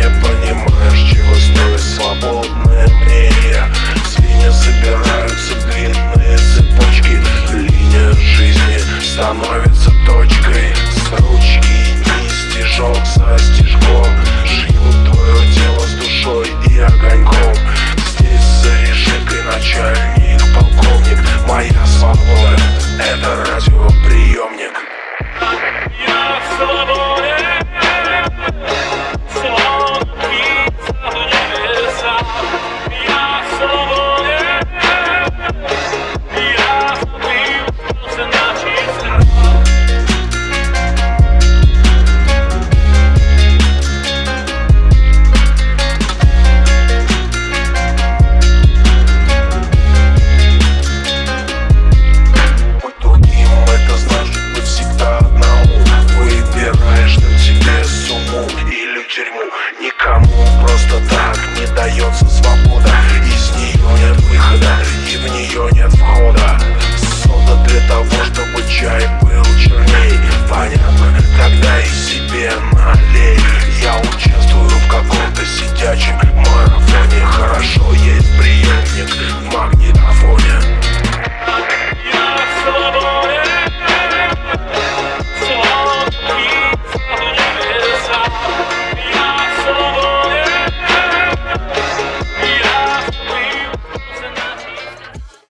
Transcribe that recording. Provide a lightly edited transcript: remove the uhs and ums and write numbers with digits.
не понимаешь, чего стоит свободное мнение. Звенья собираются длинные цепочки. Линия жизни становится точкой. С ручки и стежок за стежком шьют твое тело с душой и огоньком. Здесь за решеткой начальник, полковник. Моя свобода — это радиоприемник. Я свободен, словно птица в небесах. Я свободен, я забыл начисто. Быть другим — это значит быть всегда одному. Выбираешь там себе сумму или тюрьму. Никому просто так не дается свобода.